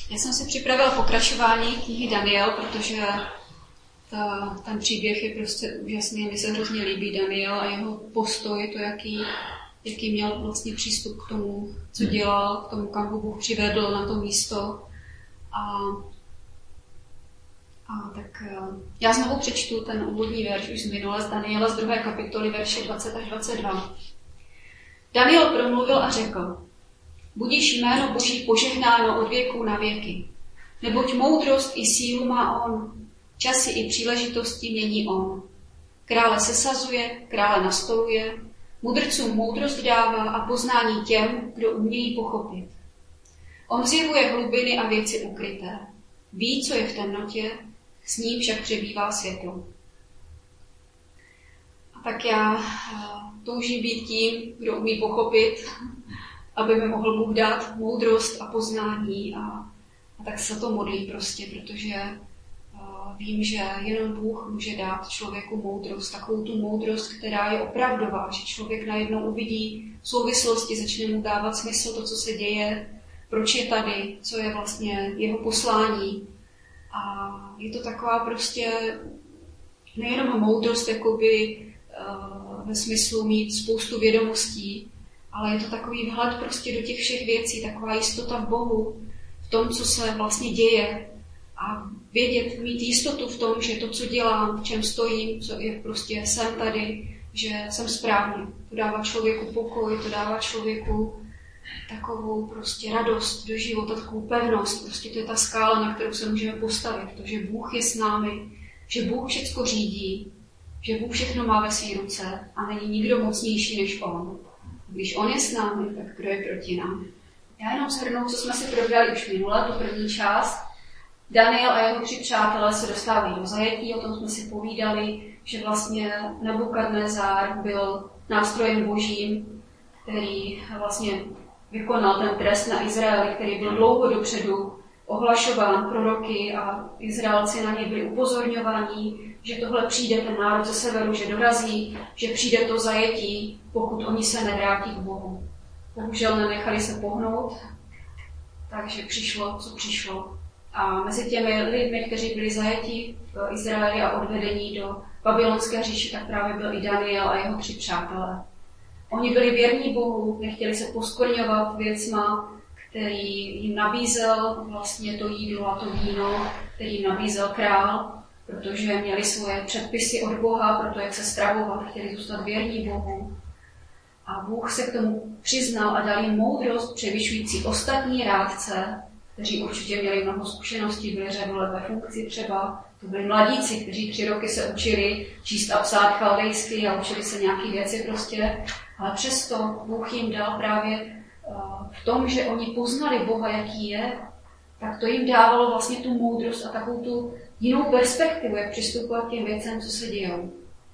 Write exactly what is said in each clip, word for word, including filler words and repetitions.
Já jsem si připravila pokračování knihy Daniel, protože ta, ten příběh je prostě úžasný. Mně se hrozně líbí Daniel a jeho postoj, to, jaký, jaký měl vlastně přístup k tomu, co dělal, k tomu, kam ho Bůh přivedl na to místo. A, a tak já znovu přečtu ten úvodní verš už z minule, z Daniela z druhé kapitoly, verše dvacet až dvacet dva. Daniel promluvil a řekl: Budiš jméno Boží požehnáno od věku na věky. Neboť moudrost i sílu má on, časy i příležitosti mění on. Krále sesazuje, krále nastoluje, mudrcům moudrost dává a poznání těm, kdo umějí pochopit. On zjevuje hlubiny a věci ukryté. Ví, co je v temnotě, s ním však přebývá světlo. A tak já toužím být tím, kdo umí pochopit, aby mi mohl Bůh dát moudrost a poznání. A, a tak se to modlím prostě, protože uh, vím, že jenom Bůh může dát člověku moudrost, takovou tu moudrost, která je opravdová, že člověk najednou uvidí souvislosti, začne mu dávat smysl to, co se děje, proč je tady, co je vlastně jeho poslání. A je to taková prostě nejenom moudrost, jakoby uh, ve smyslu mít spoustu vědomostí, ale je to takový vhled prostě do těch všech věcí, taková jistota v Bohu, v tom, co se vlastně děje a vědět, mít jistotu v tom, že to, co dělám, v čem stojím, co je prostě jsem tady, že jsem správně. To dává člověku pokoj, to dává člověku takovou prostě radost do života, takovou pevnost. Prostě to je ta skála, na kterou se můžeme postavit. To, že Bůh je s námi, že Bůh všecko řídí, že Bůh všechno má ve své ruce a není nikdo mocnější než on. Když on je s námi, tak kdo je proti nám? Já jenom shrnu, co jsme si probrali už minule, tu první část. Daniel a jeho tři přátelé se dostávají do zajetí, o tom jsme si povídali, že vlastně Nebukadnezár byl nástrojem božím, který vlastně vykonal ten trest na Izraeli, který byl dlouho dopředu ohlašován proroky a Izraelci na něj byli upozorňováni, že tohle přijde ten národ ze severu, že dorazí, že přijde to zajetí, pokud oni se nevrátí k Bohu. Bohužel nenechali se pohnout, takže přišlo, co přišlo. A mezi těmi lidmi, kteří byli zajeti v Izraeli a odvedení do babylonské říše, tak právě byl i Daniel a jeho tři přátelé. Oni byli věrní Bohu, nechtěli se poskorňovat věcma, který jim nabízel vlastně to jídlo a to víno, který jim nabízel král, protože měli svoje předpisy od Boha, proto jak se stravovat, chtěli zůstat věrní Bohu. A Bůh se k tomu přiznal a dal jim moudrost převyšující ostatní rádce, kteří určitě měli mnoho zkušeností, byli řadu let ve funkci třeba. To byli mladíci, kteří tři roky se učili číst a psát chaldejsky a učili se nějaké věci prostě. Ale přesto Bůh jim dal právě v tom, že oni poznali Boha, jaký je, tak to jim dávalo vlastně tu moudrost a takovou tu jinou perspektivu, jak přistupovat k těm věcem, co se dějou.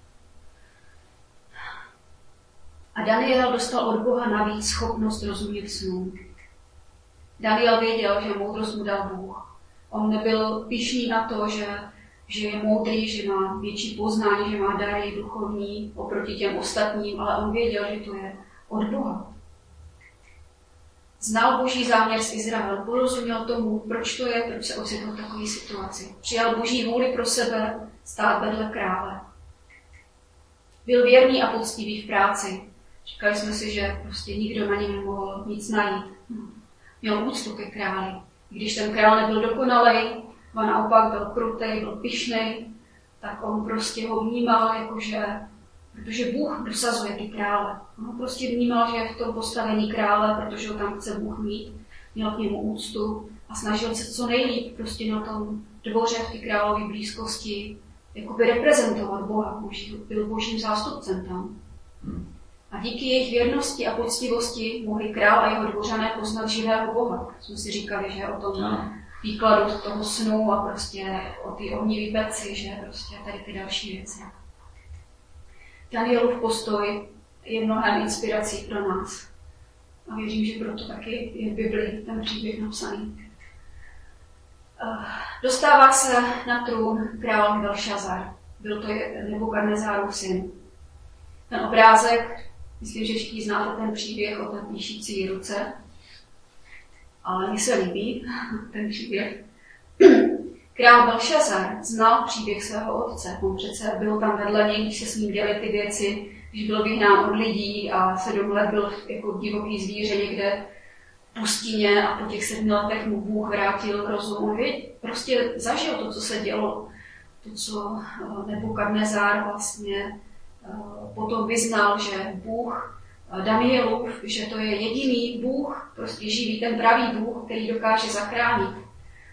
A Daniel dostal od Boha navíc schopnost rozumět snů. Daniel věděl, že moudrost mu dal Bůh. On nebyl pyšný na to, že, že je moudrý, že má větší poznání, že má dary duchovní oproti těm ostatním, ale on věděl, že to je od Boha. Znal Boží záměr s Izraelem, porozuměl tomu, proč to je, proč se ocitl v takové situaci. Přijal Boží vůli pro sebe stát vedle krále. Byl věrný a poctivý v práci. Říkali jsme si, že prostě nikdo na něm nemohl nic najít. Měl úctu ke králi. Když ten král nebyl dokonalej, a naopak byl krutej, byl pyšnej, tak on prostě ho vnímal jakože, protože Bůh dosazuje ty krále. On ho prostě vnímal, že je v tom postavení krále, protože ho tam chce Bůh mít, měl k němu úctu a snažil se co nejlíp prostě na tom dvoře v té králové blízkosti jakoby reprezentovat Boha, byl božím zástupcem tam. A díky jejich věrnosti a poctivosti mohli král a jeho dvořané poznat živého Boha. Jsme si říkali, že o tom no. výkladu toho snu a prostě o ty ohnivé peci, že prostě tady ty další věci. Danielův postoj je mnohem inspirací pro nás. A věřím, že proto taky je v Biblii ten příběh napsaný. Dostává se na trůn král Belšazar. Byl to Nebukadnezárův syn. Ten obrázek, myslím, že všichni znáte ten příběh o té píšící ruce. ale mně se líbí ten příběh. Král Belšazar znal příběh svého otce. On přece byl tam vedle něj, když se s ním děly ty věci, když byl vyhnán od lidí a sedm let byl jako divoký zvíře někde v pustině a po těch sedmi letech mu Bůh vrátil rozum. On prostě zažil to, co se dělo, to, co Nebukadnezár vlastně potom vyznal, že Bůh Danielův, že to je jediný Bůh, prostě živý, ten pravý Bůh, který dokáže zachránit.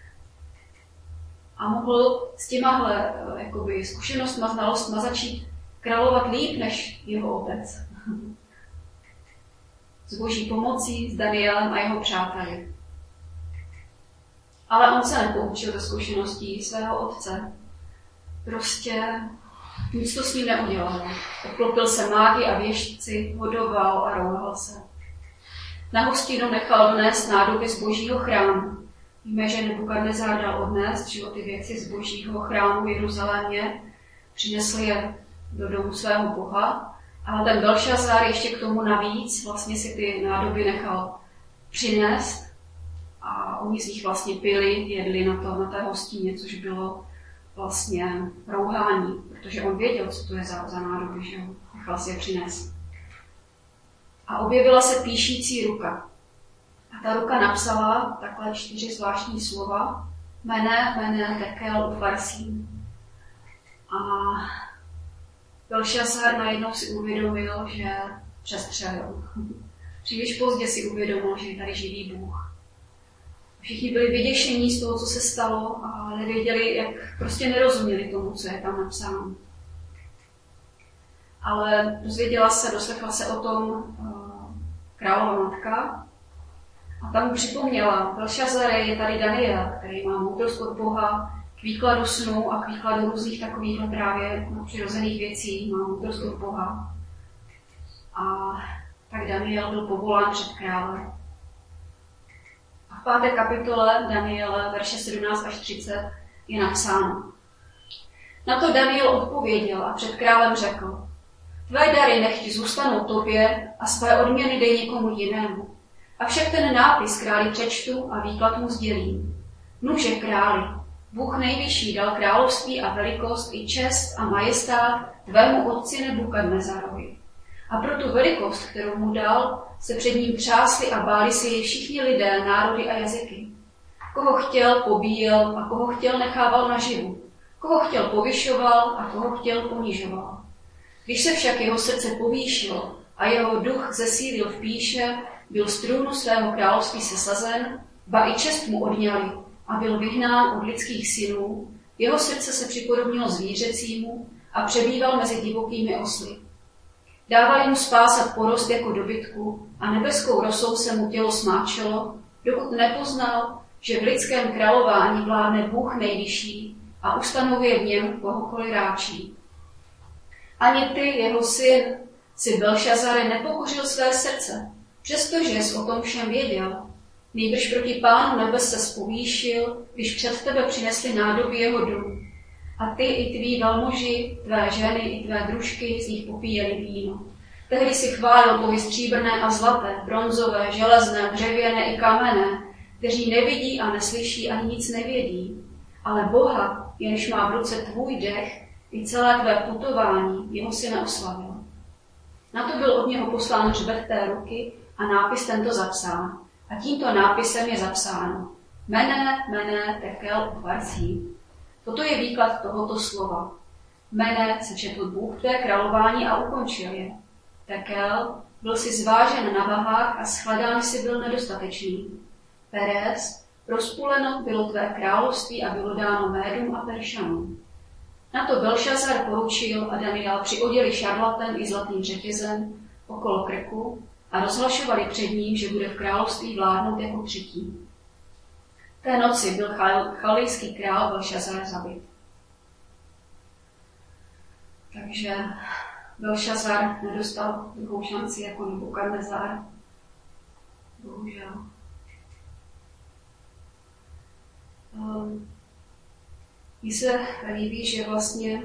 A mohl s těmahle jakoby, zkušenostma, znalostma začít královat líp než jeho otec. S boží pomocí, s Danielem a jeho přáteli. Ale on se nepoučil ze zkušeností svého otce. Prostě nic to s ním neudělalo. Obklopil se mágy a věštci, hodoval a rouhal se. Na hostinu nechal vnést nádoby z božího chrámu. Víme, že Nebukadnezár dal odnést, že ty věci z božího chrámu v Jeruzalémě, přinesli je do domu svého boha, ale ten Belšazar ještě k tomu navíc vlastně si ty nádoby nechal přinést a oni z nich vlastně pili, jedli na, to, na té hostině, což bylo vlastně rouhání, protože on věděl, co to je za, za nádoby, že jo, nechal si je přinést. A objevila se píšící ruka. A ta ruka napsala takhle čtyři zvláštní slova. Mene, mene, tekel, ufarsím. A Belšazar najednou si uvědomil, že přestřelil. Příliš pozdě si uvědomil, že je tady živý Bůh. Všichni byli vyděšení z toho, co se stalo, a nevěděli, jak prostě nerozuměli tomu, co je tam napsáno. Ale dozvěděla se, doslechla se o tom uh, králova matka a tam mu připomněla, Belšazare, je tady Daniel, který má moudrost od Boha k výkladu snů a k výkladu různých takových právě přirozených věcí, má moudrost od Boha. A tak Daniel byl povolán před králem. A v páté kapitole Daniele, verše sedmnáct až třicet, je napsáno. Na to Daniel odpověděl a před králem řekl, tvé dary nechť zůstanou tobě a své odměny dej někomu jinému. Avšak ten nápis králi přečtu a výklad mu sdělím. Nuže králi, Bůh nejvyšší dal království a velikost i čest a majestát tvému otci Nebukadnezarovi. A pro tu velikost, kterou mu dal, se před ním třásli a báli si jej všichni lidé, národy a jazyky. Koho chtěl, pobíjel a koho chtěl, nechával naživu. Koho chtěl, povyšoval a koho chtěl, ponižoval. Když se však jeho srdce povýšilo a jeho duch zesílil v píše, byl z trůnu svého království sesazen, ba i čest mu odňali a byl vyhnán od lidských synů, jeho srdce se připodobnilo zvířecímu a přebýval mezi divokými osly. Dávali mu spásat porost jako dobytku a nebeskou rosou se mu tělo smáčelo, dokud nepoznal, že v lidském králování vládne Bůh nejvyšší a ustanovuje v něm kohokoliv ráčí. Ani ty, jeho syn, si Belšazare nepokořil své srdce, přestože jsi o tom všem věděl. Nejbrž proti Pánu nebes se zpovýšil, když před tebe přinesli nádoby jeho domu. A ty i tví velmoži, tvé ženy i tvé družky z nich popíjeli víno. Tehdy si chválil bohy stříbrné a zlaté, bronzové, železné, dřevěné i kamenné, kteří nevidí a neslyší ani nic nevědí. Ale Boha, jenž má v ruce tvůj dech i celé tvé putování, jeho si neoslavil. Na to byl od něho poslán hřbet té ruky a nápis tento zapsán. A tímto nápisem je zapsáno Mene, mene, tekel, ufarsí. Toto je výklad tohoto slova. Mene se četl Bůh tvé králování a ukončil je. Tekel, byl si zvážen na vahách a shledán si byl nedostatečný. Perez, rozpůleno bylo tvé království a bylo dáno Médům a Peršanům. Na to Belšazar poručil a Daniel přioděli šarlatem i zlatým řetězem okolo krku a rozhlašovali před ním, že bude v království vládnout jako třetí. Té noci byl chaldejský král Belšazar zabit. Takže Belšazar nedostal druhou šanci jako Nebukadnezar. Bohužel. Mně se líbí, že vlastně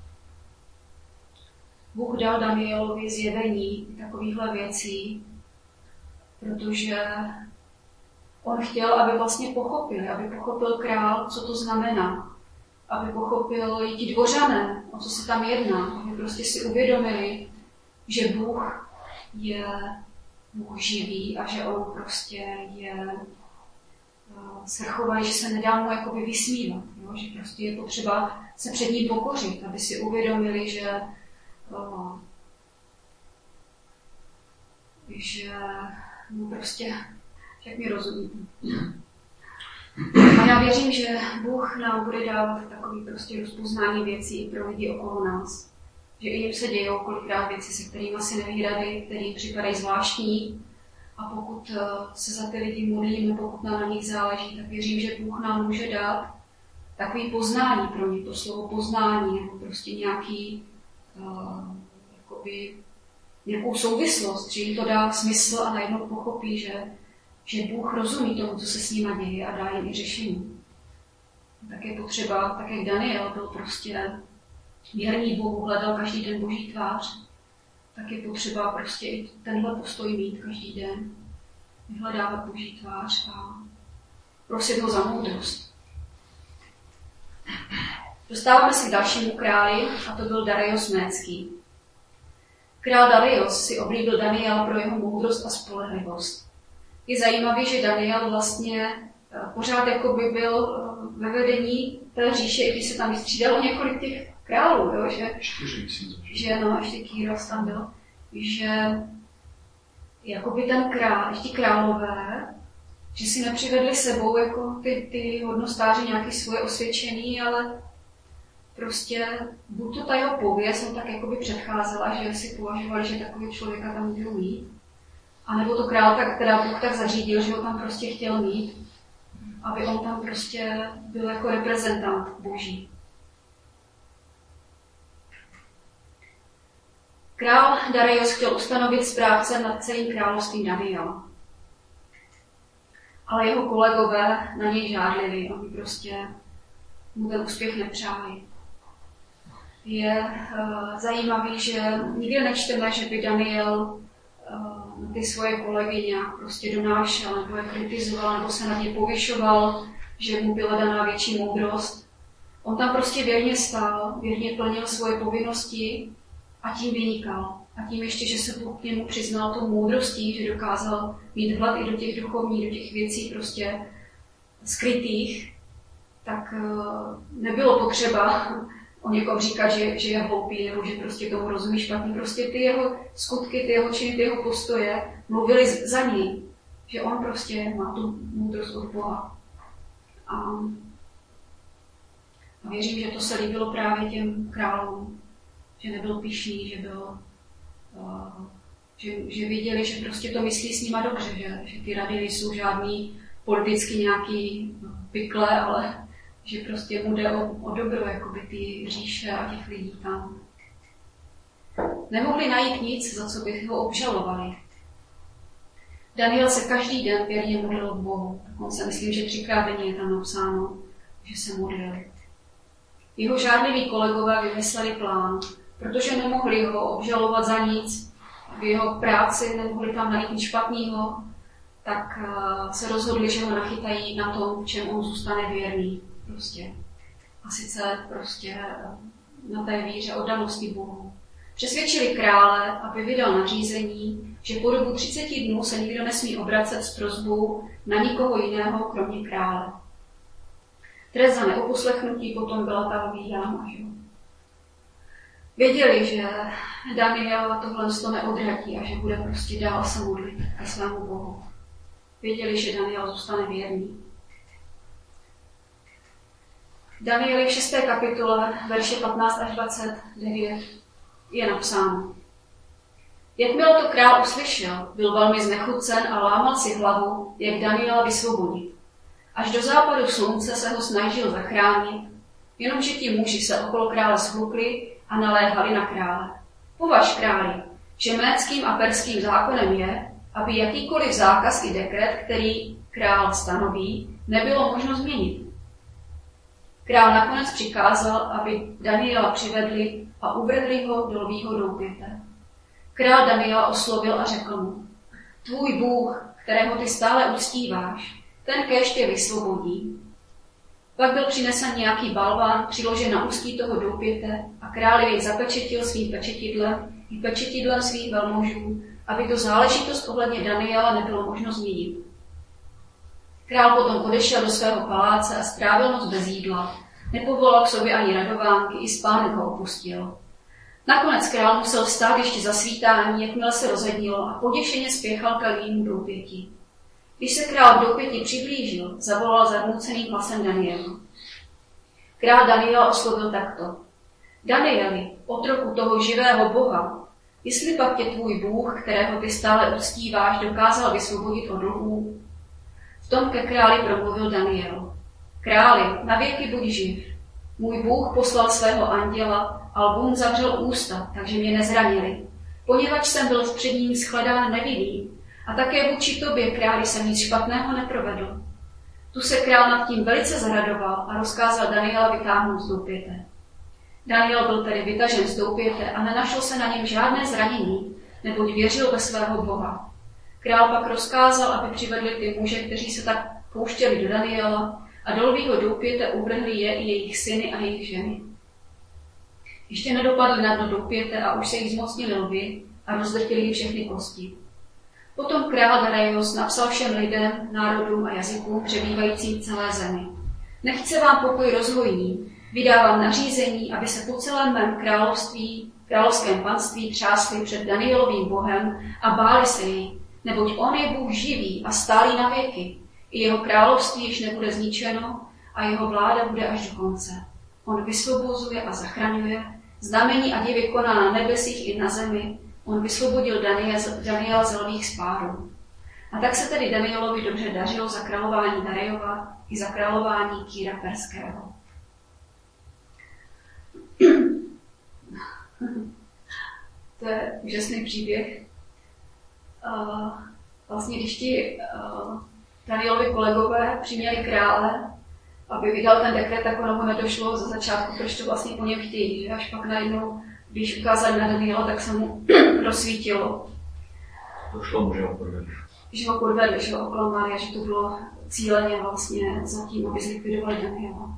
Bůh dal Danielovi zjevení takovýchhle věcí, protože on chtěl, aby vlastně pochopili, aby pochopil král, co to znamená, aby pochopil i ti dvořané, o co se tam jedná, aby prostě si uvědomili, že Bůh je Bůh živý a že on prostě je svrchovaný, že se nedá mu jakoby vysmívat, jo? Že prostě je potřeba se před ním pokořit, aby si uvědomili, že uh, že no prostě, jak mi rozumíte. A já věřím, že Bůh nám bude dávat takový prostě rozpoznání věcí i pro lidi okolo nás. Že i jim se dějou kolikrát věci, se kterými asi neví rady, které připadají zvláštní. A pokud se za ty lidi modlíme, pokud nám na nich záleží, tak věřím, že Bůh nám může dát takový poznání pro ně, to slovo poznání, nebo prostě nějaký, uh, jakoby, nějakou souvislost, že jim to dá smysl a najednou pochopí, že, že Bůh rozumí tomu, co se s nima děje a dá jim i řešení. Tak je potřeba, tak jak Daniel byl prostě věrný Bohu, hledal každý den Boží tvář, tak je potřeba prostě i tenhle postoj mít každý den, vyhledávat Boží tvář a prosit ho za moudrost. Dostáváme se k dalšímu králi a to byl Darius Médský. Král Darius si oblíbil Daniela pro jeho moudrost a spolehlivost. Je zajímavé, že Daniel vlastně pořád jako by byl ve vedení té říše, i když se tam vystřídalo několik těch králů, jo, že, že no, ještě Kýros tam byl, že jakoby ten král, ti králové, že si nepřivedli sebou jako ty, ty hodnostáři nějaké svoje osvědčení, ale prostě buď to ta jeho pověst, no tak jakoby předcházela, že si považovali, že takový člověka tam můžou mít, anebo to král tak, teda Bůh tak zařídil, že ho tam prostě chtěl mít, aby on tam prostě byl jako reprezentant Boží. Král Darius chtěl ustanovit správce nad celým královstvím Daniela. Ale jeho kolegové na něj žádlili, oni prostě mu ten úspěch nepřáli. Je uh, zajímavý, že nikdy nečteme, že by Daniel uh, ty svoje kolegy nějak prostě donášel, nebo je kritizoval, nebo se na ně povyšoval, že mu byla daná větší moudrost. On tam prostě věrně stál, věrně plnil svoje povinnosti a tím vynikal. A tím ještě, že se Bůh k němu přiznal tou moudrostí, že dokázal mít vhled i do těch duchovních, do těch věcí prostě skrytých, tak nebylo potřeba o někom říkat, že, že je hloupý, nebo že prostě tomu rozumí špatně. Prostě ty jeho skutky, ty jeho činy, ty jeho postoje mluvili za něj, že on prostě má tu moudrost od Boha. A, a věřím, že to se líbilo právě těm králům, že nebyl pyšný, že byl, uh, že, že viděli, že prostě to myslí s nima dobře, že, že ty rady nejsou žádný politicky nějaký pikle, ale že prostě mu jde o, o dobro, jakoby ty říše a těch lidí tam. Nemohli najít nic, za co by ho obžalovali. Daniel se každý den věrně modlil k Bohu. Dokonce myslím, že třikrát denně je tam napsáno, že se modlil. Jeho žádliví kolegové vymysleli plán, protože nemohli ho obžalovat za nic, v jeho práci nemohli tam najít nic špatného, tak se rozhodli, že ho nachytají na tom, v čem on zůstane věrný. Prostě. A sice prostě na té víře oddanosti Bohu. Přesvědčili krále, aby vydal nařízení, že po dobu třiceti dnů se nikdo nesmí obracet s prosbou na nikoho jiného, kromě krále. Trest za neuposlechnutí potom byla ta obídána. Věděli, že Daniel tohle to neodradí a že bude prostě dál se modlit ke svému Bohu. Věděli, že Daniel zůstane věrný. Danieli v šesté kapitole, verše patnáct až dvacet devět, je napsáno. Jakmile to král uslyšel, byl velmi znechucen a lámal si hlavu, jak Daniela vysvobodit. Až do západu slunce se ho snažil zachránit, jenomže ti muži se okolo krále shlukli a naléhali na krále. Považ, králi, že médským a perským zákonem je, aby jakýkoliv zákaz i dekret, který král stanoví, nebylo možno změnit. Král nakonec přikázal, aby Daniela přivedli a uvedli ho do lvího doupěte. Král Daniela oslovil a řekl mu, tvůj Bůh, kterého ty stále uctíváš, ten kéž tě vysvobodí. Pak byl přinesen nějaký balván, přiložen na ústí toho doupěte a král jej zapečetil svým pečetidlem i pečetidlem svých velmožů, aby to záležitost ohledně Daniela nebylo možno změnit. Král potom odešel do svého paláce a strávil noc bez jídla. Nepovolal k sobě ani radovánky, i spánek ho opustil. Nakonec král musel vstát ještě za svítání, jakmile se rozednilo, a poděšeně spěchal k línu doupěti. Když se král k doupěti přiblížil, zavolal zarmouceným hlasem Daniela. Král Daniela oslovil takto. Danieli, otroku toho živého Boha, jestli pak tě tvůj Bůh, kterého ty stále uctíváš, dokázal vysvobodit od dluhů? V tom ke králi promluvil Daniel. Králi, navěky buď živ. Můj Bůh poslal svého anděla a lvům zavřel ústa, takže mě nezranili, poněvadž jsem byl před ním shledán nevinný a také vůči tobě, králi, jsem nic špatného neprovedl. Tu se král nad tím velice zaradoval a rozkázal Daniela vytáhnout z doupěte. Daniel byl tedy vytažen z doupěte a nenašlo se na něm žádné zranění, neboť věřil ve svého Boha. Král pak rozkázal, aby přivedli ty muže, kteří se tak pouštěli do Daniela, a do lvího doupěte uvrhli je i jejich syny a jejich ženy. Ještě nedopadli na dno doupěte a už se jich zmocnili lvy a rozdrtili jim všechny kosti. Potom král Daraios napsal všem lidem, národům a jazykům přebývajícím v celé zemi. Nechť se vám pokoj rozhojní, vydávám nařízení, aby se po celém mém království, královském panství třásli před Danielovým Bohem a báli se jej, neboť on je Bůh živý a stálý na věky. I jeho království již nebude zničeno a jeho vláda bude až do konce. On vysvobozuje a zachraňuje, znamení a divy koná na nebesích i na zemi. On vysvobodil Daniela z lvých spárů. A tak se tedy Danielovi dobře dařilo za králování Daraiova i za králování Kýra Perského. To je úžasný příběh. Uh, vlastně, když ti uh, Danielovi kolegové přiměli krále, aby vydal ten dekret, tak ono mu nedošlo za začátku, proč to vlastně po něm chtějí. Že? Až pak najednou, když ukázali na Daniela, tak se mu rozsvítilo. Došlo mu, že ho podvedli. Že ho podvedli, že ho oklamali a že to bylo cíleně vlastně za tím, aby zlikvidovali Daniela.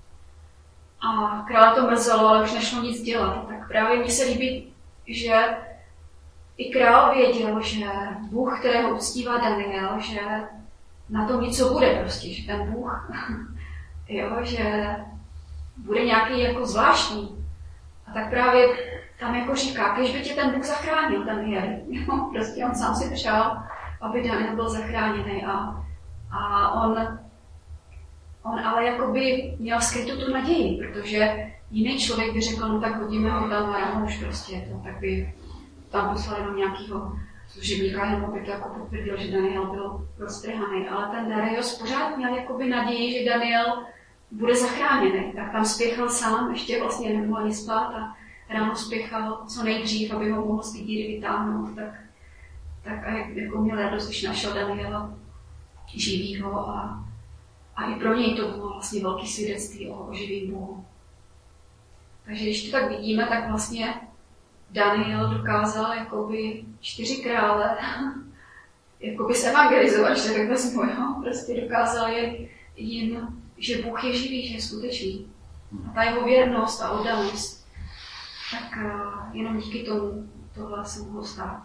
A král to mrzelo, ale už nešlo nic dělat. Tak právě mně se líbí, že i král věděl, že Bůh, kterého uctívá Daniel, že na tom něco bude prostě, že ten Bůh, jo, že bude nějaký jako zvláštní. A tak právě tam jako říká, kež by tě ten Bůh zachránil, Daniel. Jo, prostě on sám si přál, aby Daniel byl zachráněný a, a on, on ale jakoby měl skrytou tu naději, protože jiný člověk by řekl, no tak hodíme ho tam a já už prostě to, tak by tam poslal jenom nějakýho služebníka, jenom by to jako potvrdil, že Daniel byl roztrhaný. Ale ten Daraios pořád měl jakoby naději, že Daniel bude zachráněný. Tak tam spěchal sám, ještě vlastně nemohl ani spát a ráno spěchal co nejdřív, aby ho mohl z té díry vytáhnout. Tak, tak a jako měl radost, když našel Daniela živýho a, a i pro něj to bylo vlastně velké svědectví o, o živým Bohu. Takže když to tak vidíme, tak vlastně Daniel dokázal jakoby čtyři krále jakoby zevangelizovat, že tak vezmu, jo? Prostě dokázal je jim, že Bůh je živý, že je skutečný. A ta jeho věrnost a oddanost, tak uh, jenom díky tomu tohle se mohlo stát.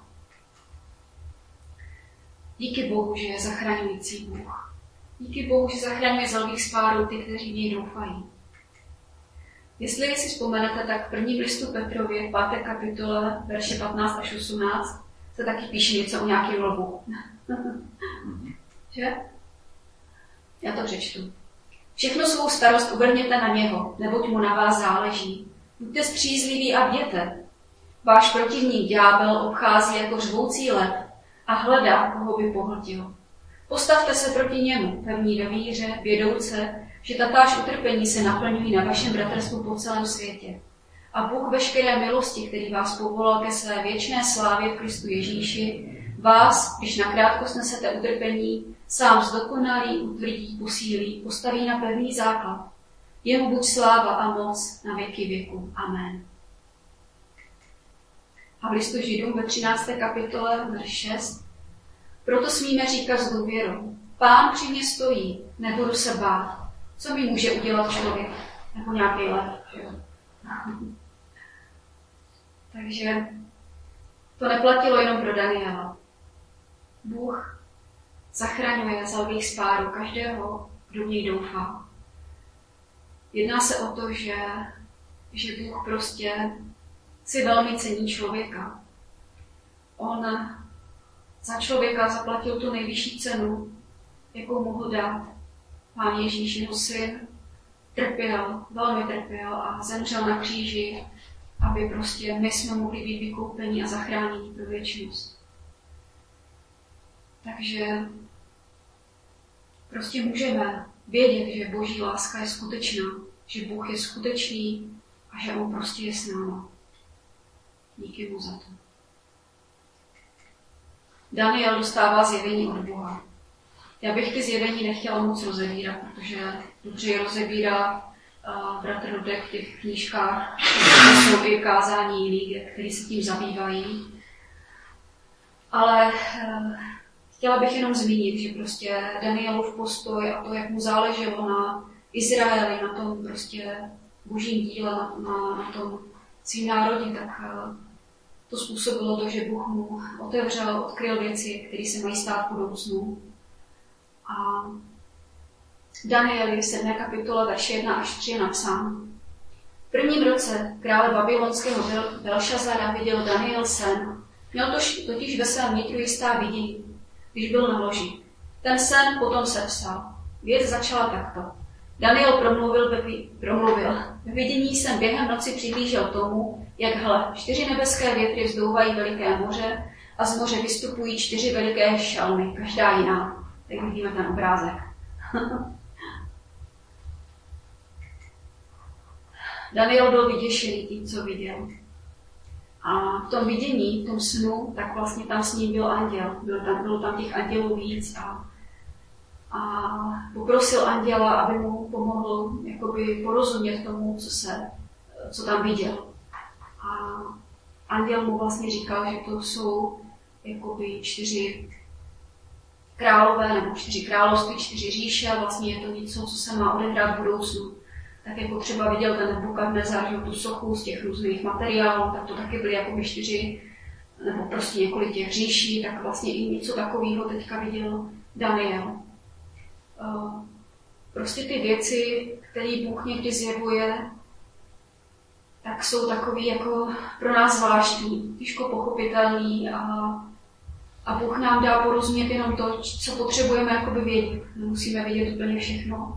Díky Bohu, že je zachraňující Bůh. Díky Bohu, že zachraňuje z lvých spárů ty, kteří v něj doufají. Jestli si vzpomenete, tak v prvním listu Petrově, v páté kapitole, verše patnáct až osmnáct, se taky píše něco o nějakém lvu. Že? Já to přečtu. Všechno svou starost uvrhněte na něho, neboť mu na vás záleží. Buďte střízliví a bděte. Váš protivník ďábel obchází jako řvoucí lev a hledá, koho by pohltil. Postavte se proti němu, pevní ve víře, vědouce, že tatáž utrpení se naplňují na vašem bratrstvu po celém světě. A Bůh veškeré milosti, který vás povolal ke své věčné slávě v Kristu Ježíši, vás, když nakrátko snesete utrpení, sám zdokonalí, utvrdí, posílí, postaví na pevný základ. Jemu buď sláva a moc na věky věku. Amen. A v listu Židům ve třinácté kapitole, verš šest. Proto smíme říkat s důvěrou. Pán při mě stojí, nebudu se bát. Co mi může udělat člověk? Nebo nějaký lev, že jo? Takže to neplatilo jenom pro Daniela. Bůh zachraňuje za lvých spáru každého, kdo v něj doufá. Jedná se o to, že, že Bůh prostě si velmi cení člověka. On za člověka zaplatil tu nejvyšší cenu, jakou mohl dát. Pán Ježíš, jeho syn, trpěl, velmi trpěl a zemřel na kříži, aby prostě my jsme mohli být vykoupeni a zachráněni pro věčnost. Takže prostě můžeme vědět, že Boží láska je skutečná, že Bůh je skutečný a že on prostě je s námi. Díky mu za to. Daniel dostává zjevení od Boha. Já bych ty zjevení nechtěla moc rozebírat, protože dobře je rozebírá uh, bratr Dudek v těch knížkách, jsou i kázání jiných, které se tím zabývají. Ale uh, chtěla bych jenom zmínit, že prostě Danielův postoj a to, jak mu záleželo na Izraeli, na tom prostě božím díle, na, na, na tom svým národě, tak uh, to způsobilo to, že Bůh mu otevřel, odkryl věci, které se mají stát v budoucnu. A Daniel v sedmé kapitole verše jedna až tři je napsán. V prvním roce krále babylonského Belšazara viděl Daniel sen. Měl totiž ve svém nitru jistá vidění, když byl na loži. Ten sen potom sepsal. Věc začala takto. Daniel promluvil ve, promluvil. Ve vidění jsem během noci přihlížel tomu, jak hle, čtyři nebeské větry vzdouvají veliké moře a z moře vystupují čtyři veliké šalmy, každá jiná. Tak vidíme ten obrázek. Daniel byl vyděšený tím, co viděl. A v tom vidění, v tom snu, tak vlastně tam s ním byl anděl. Bylo tam, bylo tam těch andělů víc a, a poprosil anděla, aby mu pomohl jakoby porozumět tomu, co, se, co tam viděl. A anděl mu vlastně říkal, že to jsou jakoby čtyři králové nebo čtyři království, čtyři říše, vlastně je to něco, co se má odehrát v budoucnu. Tak jako třeba viděl ten Nebukadnezar, že tu sochu z těch různých materiálů, tak to taky byly jako čtyři, nebo prostě několik těch říší, tak vlastně i něco takového teďka viděl Daniel. Prostě ty věci, které Bůh někdy zjevuje, tak jsou takový jako pro nás zvláštní, těžko pochopitelný a A Bůh nám dá porozumět jenom to, co potřebujeme jakoby vědět. Nemusíme vědět úplně všechno.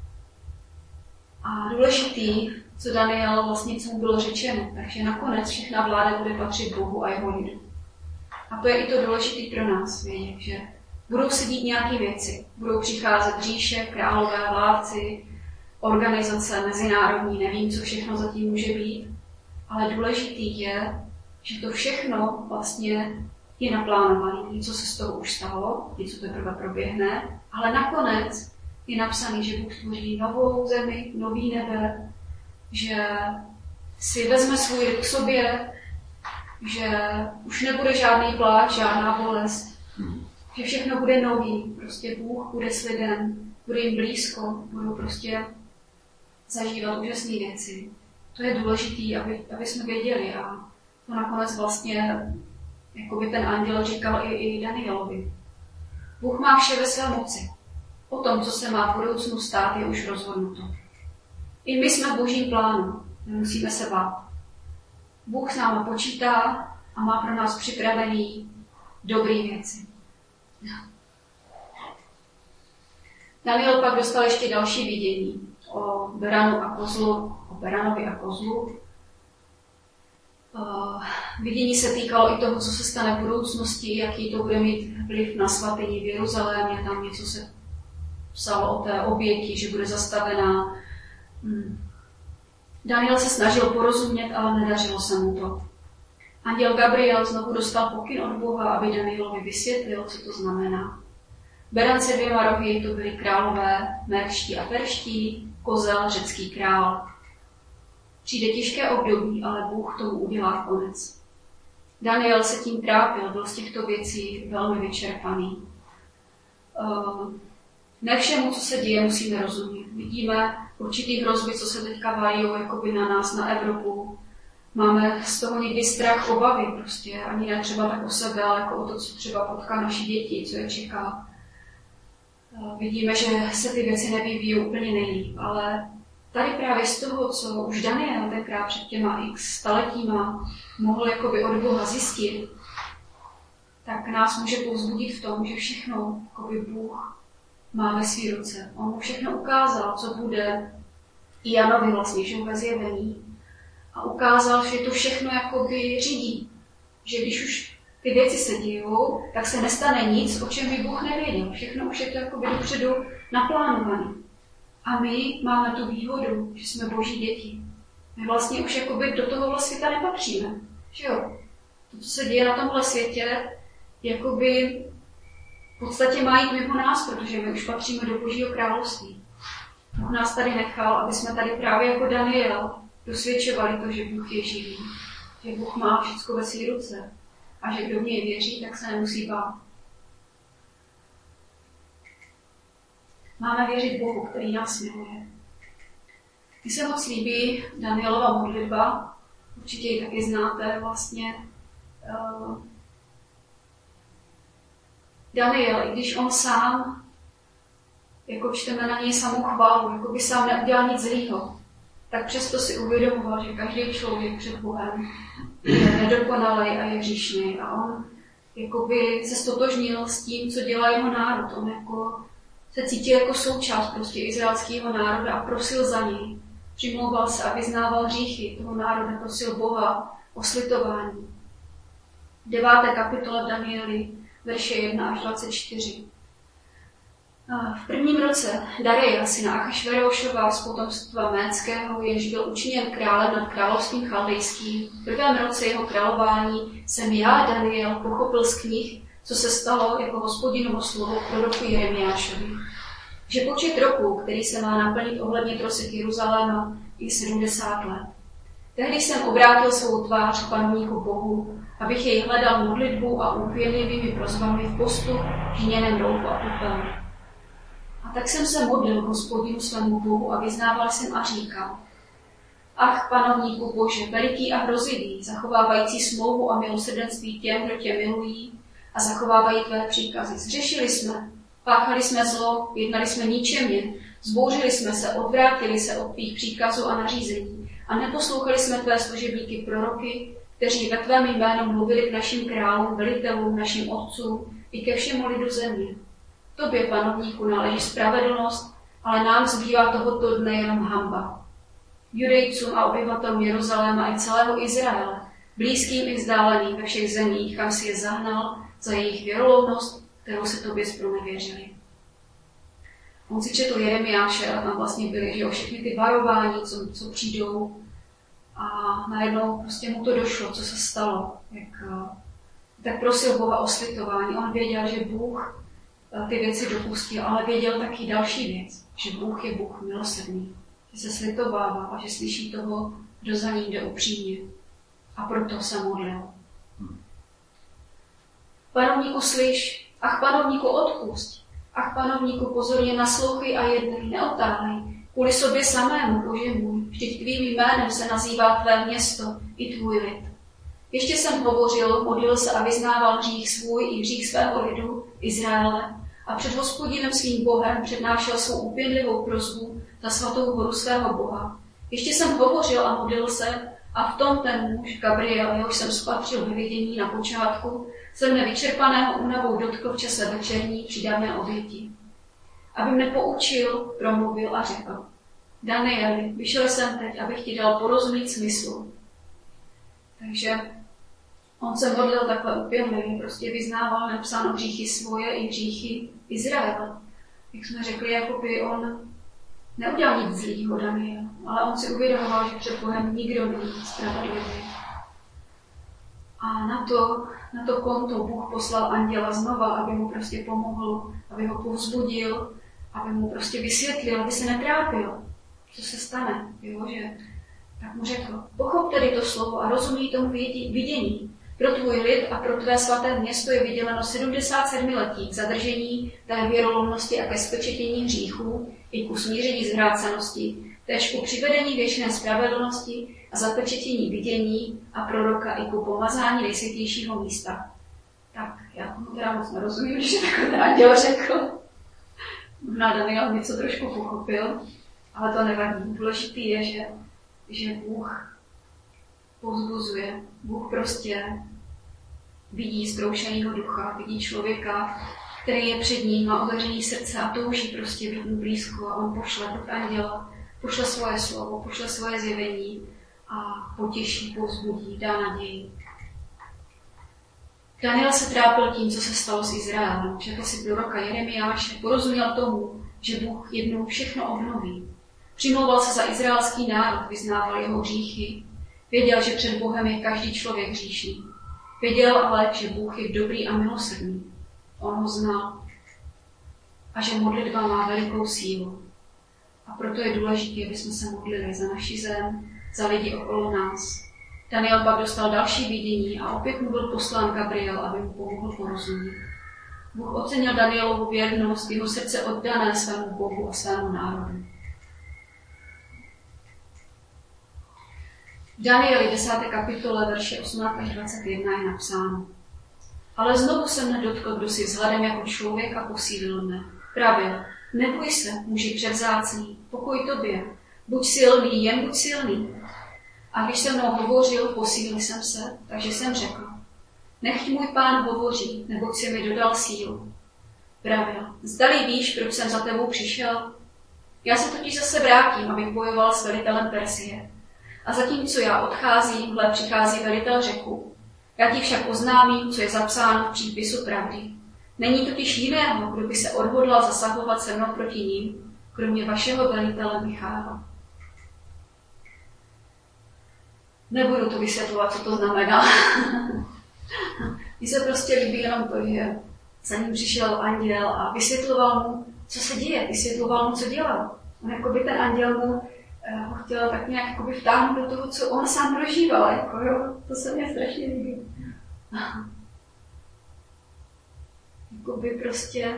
A důležitý, co Daniel vlastně, co mu bylo řečeno, takže nakonec všechna vláda bude patřit Bohu a jeho lidu. A to je i to důležitý pro nás vědět, že budou se dít nějaké věci. Budou přicházet říše, králové, vládci, organizace mezinárodní, nevím, co všechno zatím může být. Ale důležitý je, že to všechno vlastně je naplánovaný, něco se z toho už stalo, něco teprve proběhne, ale nakonec je napsaný, že Bůh stvoří novou zemi, nový nebe, že si vezme svůj lid k sobě, že už nebude žádný pláč, žádná bolest, že všechno bude nový, prostě Bůh bude s lidem, bude jim blízko, budou prostě zažívat úžasné věci. To je důležité, aby, aby jsme věděli a to nakonec vlastně jakoby ten anděl říkal i, i Danielovi. Bůh má vše ve své moci. O tom, co se má v budoucnu stát, je už rozhodnuto. I my jsme v božím plánu. Nemusíme se bát. Bůh s námi počítá a má pro nás připravený dobré věci. Daniel pak dostal ještě další vidění o beranu a kozlu, o beranovi a kozlu. Uh, vidění se týkalo i toho, co se stane v budoucnosti, jaký to bude mít vliv na svatyni v Jeruzalémě. Tam něco se psalo o té oběti, že bude zastavená. Hmm. Daniel se snažil porozumět, ale nedařilo se mu to. Anděl Gabriel znovu dostal pokyn od Boha, aby Danielovi vysvětlil, co to znamená. Beran se dvěma rohy, to byli králové, médští a perští, kozel, řecký král. Přijde těžké období, ale Bůh tomu udělá konec. Daniel se tím trápil, byl z těchto věcí velmi vyčerpaný. Uh, Ne všemu, co se děje, musíme rozumět. Vidíme určitý hrozby, co se teďka valí jakoby na nás, na Evropu. Máme z toho někdy strach, obavy prostě, ani ne třeba tak o sebe, ale jako o to, co třeba potká naši děti, co je čeká. Vidíme, že se ty věci nevyvíjí úplně nejlíp, ale tady právě z toho, co už Daniel tenkrát před těma x staletíma mohl jakoby od Boha zjistit, tak nás může povzbudit v tom, že všechno jakoby Bůh má ve své ruce. On mu všechno ukázal, co bude i Janovi vlastně, že ve zjevení. A ukázal, že to všechno jakoby řídí. Že když už ty věci se dějou, tak se nestane nic, o čem by Bůh nevěděl. Všechno už je to jakoby dopředu naplánované. A my máme tu výhodu, že jsme Boží děti. My vlastně už jakoby do tohohle světa nepatříme. Že jo? To, co se děje na tomhle světě, jakoby v podstatě má jít mimo nás, protože my už patříme do Božího království. Bůh nás tady nechal, aby jsme tady právě jako Daniel dosvědčovali to, že Bůh je živý, že Bůh má všechno ve své ruce a že kdo v něj věří, tak se nemusí bát. Máme věřit Bohu, který nás miluje. Mně se moc líbí Danielova modlitba, určitě ji taky znáte vlastně. Uh, Daniel, i když on sám, jako čteme na něj samou chválu, jako by sám neudělal nic zlýho, tak přesto si uvědomoval, že každý člověk před Bohem je nedokonalý a je hříšný. A on jakoby se stotožnil s tím, co dělá jeho národ. On jako se cítil jako součást prostě izraelského národa a prosil za něj. Přimlouval se a vyznával hříchy toho národa, prosil Boha o slitování. V deváté kapitole v Danieli, verše jedna až dvacet čtyři. V prvním roce Dareja, syna Achašverošova z potomstva Méckého, jenž byl učiněn králem nad královstvím chaldejským, v prvém roce jeho králování jsem já, Daniel, pochopil z knih, co se stalo jako Hospodinovo slovo proroku Jeremiášovi, že počet roků, který se má naplnit ohledně trosek Jeruzaléma, je sedmdesát let. Tehdy jsem obrátil svou tvář k panovníku Bohu, abych jej hledal modlitbou a úpěnlivými prosbami v postu, žněném rouchu a popelu. A tak jsem se modlil k Hospodinu svému Bohu a vyznával jsem a říkal: Ach, panovníku Bože, veliký a hrozivý, zachovávající smlouvu a milosrdenství těm, kdo tě milují a zachovávají tvé příkazy. Zřešili jsme, páchali jsme zlo, jednali jsme ničemně, zbouřili jsme se, odvrátili se od tvých příkazů a nařízení a neposlouchali jsme tvé služebníky proroky, kteří ve tvém jménu mluvili k našim králům, velitelům, našim otcům i ke všemu lidu země. Tobě, panovníku, náleží spravedlnost, ale nám zbývá tohoto dne jenom hanba. Judejcům a obyvatelům Jeruzaléma i celého Izraele, blízkým i vzdáleným ve všech zemích, kam si je zahnal za jejich věrolovnost, kterou se tobě zpronevěřili. On si četl Jeremiáše a tam vlastně byly, že jo, všechny ty varování, co, co přijdou, a najednou prostě mu to došlo, co se stalo. Jak, tak prosil Boha o slitování. On věděl, že Bůh ty věci dopustil, ale věděl taky další věc, že Bůh je Bůh milosrdný, že se slitovává a že slyší toho, kdo za ním jde upřímně. A proto se modlil. Panovníku, slyš, ach, panovníku, odpusť, ach, panovníku, pozorně naslouchej a jednej, neotálej, kvůli sobě samému, Bože můj, vždyť tvým jménem se nazývá tvé město i tvůj lid. Ještě jsem hovořil, modlil se a vyznával hřích svůj i hřích svého lidu, Izraele, a před Hospodinem svým Bohem přednášel svou úpěnlivou prosbu za svatou horu svého Boha. Ještě jsem hovořil a modlil se, a v tom ten muž Gabriel, jehož jsem spatřil ve vidění na počátku, se mne vyčerpaného únavou dotkl v čase večerní při dávné oběti. Aby mne poučil, promluvil a řekl: Danieli, vyšel jsem teď, abych ti dal porozumět smyslu. Takže on se modlil takhle upěnlivě, prostě vyznával nepsáno hříchy svoje i hříchy Izraela. Jak jsme řekli, jako by on neudělal nic zlýho, Daniel, ale on si uvědomoval, že před Bohem nikdo není spravedlivý. A na to, na to konto Bůh poslal anděla znova, aby mu prostě pomohl, aby ho povzbudil, aby mu prostě vysvětlil, aby se netrápil, co se stane, jo, že tak mu řekl: pochop tedy to slovo a rozumí tomu vidění. Pro tvůj lid a pro tvé svaté město je vyděleno sedmdesát sedmiletí k zadržení té věrolomnosti a ke spečetění hříchů i k usmíření zvrácenosti, též ku přivedení věčné spravedlnosti a zapečetění vidění a proroka i ku pomazání nejsvětějšího místa. Tak, já tomu teda moc nerozumím, když takhle ten anděl řekl. Možná Daniel něco trošku pochopil, ale to nevadí. Důležitý je, že, že Bůh povzbuzuje. Bůh prostě vidí zkroušenýho ducha, vidí člověka, který je před ním, má otevřený srdce a touží prostě být mu blízko a on pošle duch anděla, pošle svoje slovo, pošle svoje zjevení a potěší, povzbudí, dá naději. Daniel se trápil tím, co se stalo s Izraelem. Četl si proroka Jeremiáše, porozuměl tomu, že Bůh jednou všechno obnoví. Přimlouval se za izraelský národ, vyznával jeho hříchy. Věděl, že před Bohem je každý člověk hříšný. Věděl ale, že Bůh je dobrý a milosrdný. On ho znal. A že modlitba má velikou sílu. A proto je důležité, aby jsme se modlili za naši zem, za lidi okolo nás. Daniel pak dostal další vidění a opět mu byl poslán Gabriel, aby mu pomohl porozumět. Bůh ocenil Danielovu věrnost, jeho srdce oddané svému Bohu a svému národu. V Danieli desáté kapitole verše osmnáct až dvacet jedna je napsáno: Ale znovu se mne dotkl, kdo si vzhledem jako člověk a posílil mne. Pravil: Neboj se, muži převzácný, pokoj tobě, buď silný, jen buď silný. A když se mnou hovořil, posílil jsem se, takže jsem řekl: Nechť můj pán hovoří, neboť si mi dodal sílu. Pravil: Zdali víš, proč jsem za tebou přišel? Já se totiž zase vrátím, abych bojoval s velitelem Persie. A zatímco já odcházím, hle přichází velitel řeku. Já ti však oznámím, co je zapsáno v přípisu pravdy. Není totiž jiného, kdo by se odhodlal zasahovat se mnou proti ním, kromě vašeho velitele Michaela. Nebudu to vysvětlovat, co to znamená. Mně se prostě líbí jenom to, že za ním přišel anděl a vysvětloval mu, co se děje, vysvětloval mu, co dělal. On jako by ten anděl mu ho chtěl tak nějak jakoby vtáhnout do toho, co on sám prožíval. Jako, jo? To se mě strašně líbí. Jakoby prostě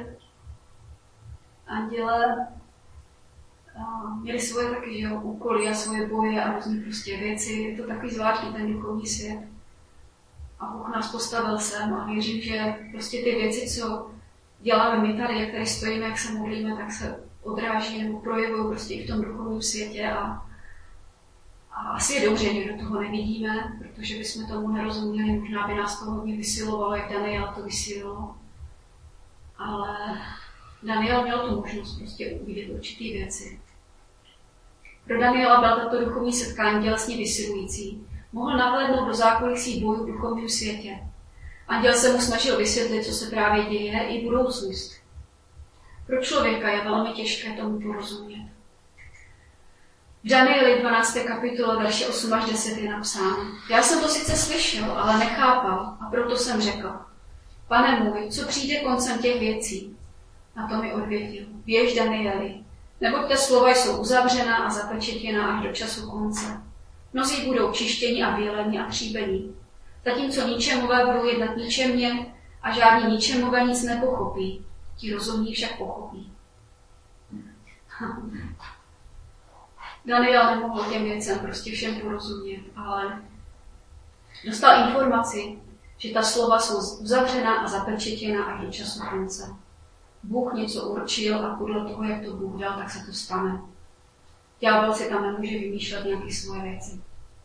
anděle měli svoje taky, že jo, úkoly a svoje boje a různé prostě věci. Je to takový zvláštní ten duchovní svět. A Bůh nás postavil sem a věřím, že prostě ty věci, co děláme my tady, jak tady stojíme, jak se modlíme, tak se odráží nebo projevují prostě i v tom duchovním světě a, a asi je dobře, že do toho nevidíme, protože bychom tomu nerozuměli, možná by nás to hodně vysilovalo, jak Daniel to vysílilo. Ale Daniel měl tu možnost prostě uvidět určitý věci. Pro Daniela byla tato duchovní setkání tělesně vysilující. Mohl nahlédnout do zákulisí bojů v duchovním světě. Anděl se mu snažil vysvětlit, co se právě děje, i budoucnost. Pro člověka je velmi těžké tomu porozumět. V Danieli dvanácté kapitole verše osm až deset je napsáno: Já jsem to sice slyšel, ale nechápal, a proto jsem řekl: Pane můj, co přijde koncem těch věcí? Na to mi odvětil: Běž, Danieli, neboť ta slova jsou uzavřená a zapečetěná až do času konce. Mnozí budou čištěni a běleni a tříbení. Zatímco ničemové budou jednat ničemně a žádný ničemové nic nepochopí. Ti rozumní však pochopí. Daniel nemohl těm věcem prostě všem porozumět, ale dostal informaci, že ta slova jsou uzavřená a zapečetěná až do času konce. Bůh něco určil a podle toho, jak to Bůh dal, tak se to stane. Ďábel si tam nemůže vymýšlet nějaké svoje věci.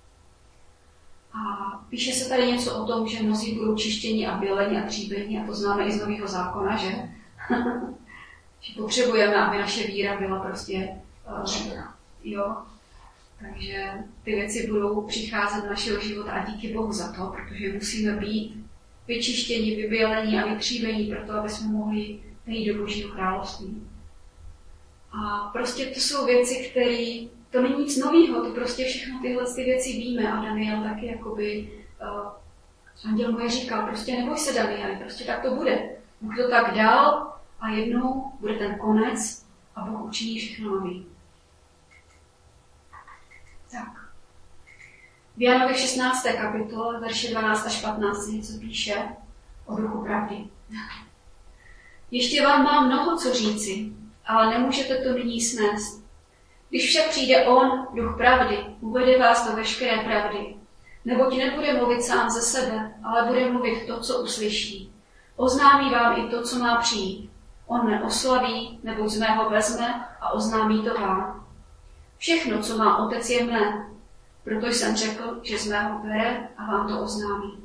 A píše se tady něco o tom, že mnozí budou čištěni a běleni a tříbeni, a to známe i z Nového zákona, že? Že potřebujeme, aby naše víra byla prostě uh, jo. Takže ty věci budou přicházet do našeho života a díky Bohu za to, protože musíme být vyčištěni, vyběleni a vytříbeni proto, aby jsme mohli jít do Božího království. A prostě to jsou věci, které, to není nic nového, to prostě všechno tyhle ty věci víme a Daniel taky jakoby, uh, anděl mu je říkal, prostě neboj se, Danieli, prostě tak to bude. Bůh to tak dal a jednou bude ten konec a Bůh učiní všechno nový. Tak. V V Janově šestnácté kapitole, verše dvanáct až patnáct, něco píše o duchu pravdy. Ještě vám mám mnoho co říci, ale nemůžete to nyní snést. Když však přijde on, duch pravdy, uvede vás do veškeré pravdy. Neboť nebude mluvit sám ze sebe, ale bude mluvit to, co uslyší. Oznámí vám i to, co má přijít. On neoslaví, neboť z mého vezme a oznámí to vám. Všechno, co má otec, je mé. Proto jsem řekl, že z mého bere a vám to oznámí.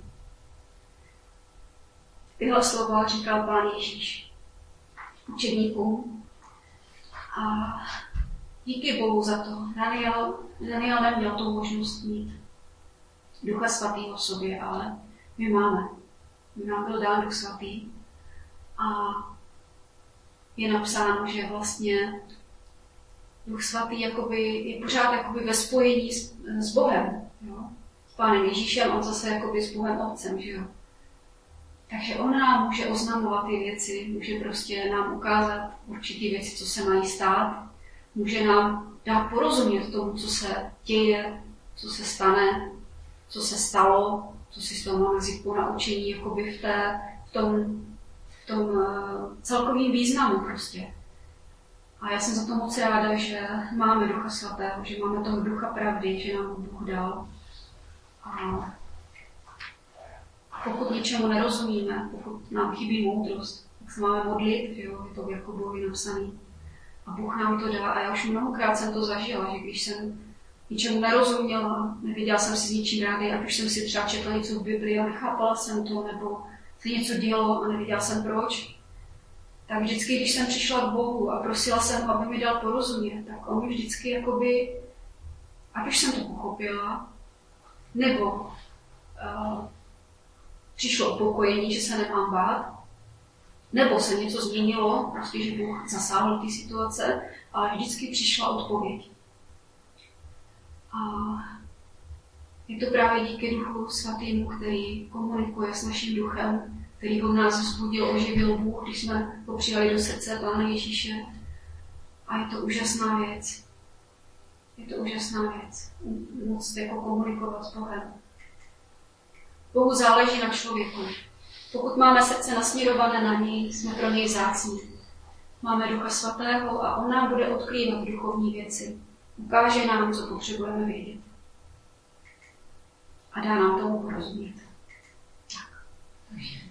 Tyhle slova říkal Pán Ježíš učedníkům. A díky Bohu za to. Daniel, Daniel neměl tu možnost mít Ducha Svatého v sobě, ale my máme. My nám byl dán Duch Svatý. A je napsáno, že vlastně Duch Svatý jakoby, je pořád jakoby ve spojení s, s Bohem. Jo? S Pánem Ježíšem, on zase jakoby s Bohem Otcem. Že jo? Takže on nám může oznamovat ty věci, může prostě nám ukázat určitý věci, co se mají stát. Může nám dát porozumět tomu, co se děje, co se stane, co se stalo, co si z toho máme vzít po naučení jakoby v, té, v tom, v tom uh, celkovým významu prostě. A já jsem za to moc ráda, že máme Ducha Svatého, že máme toho Ducha pravdy, že nám Bůh dal. A pokud něčemu nerozumíme, pokud nám chybí moudrost, tak se máme modlit, že jo, je to v Jakubovi napsaný. A Bůh nám to dá. A já už mnohokrát jsem to zažila, že když jsem ničemu nerozuměla, nevěděla jsem si s ničím rádi, ať už jsem si třeba četla něco v Biblii a nechápala jsem to, nebo se něco dělo a nevěděla jsem proč, tak vždycky, když jsem přišla k Bohu a prosila jsem, aby mi dal porozumět, tak on mi vždycky jakoby, ať už jsem to pochopila, nebo uh, přišlo upokojení, že se nemám bát, nebo se něco změnilo, prostě, že Bůh zasáhl ty situace, ale vždycky přišla odpověď. A je to právě díky Duchu Svatému, který komunikuje s naším duchem, který ho v nás vzbudil, oživil Bůh, když jsme ho přijali do srdce Pána Ježíše. A je to úžasná věc. Je to úžasná věc. Moc jako komunikovat s Bohem. Bohu záleží na člověku. Pokud máme srdce nasměrované na něj, jsme pro něj vzácní. Máme Ducha Svatého a on nám bude odkrývat duchovní věci. Ukáže nám, co potřebujeme vědět. A dá nám tomu porozumět. Tak.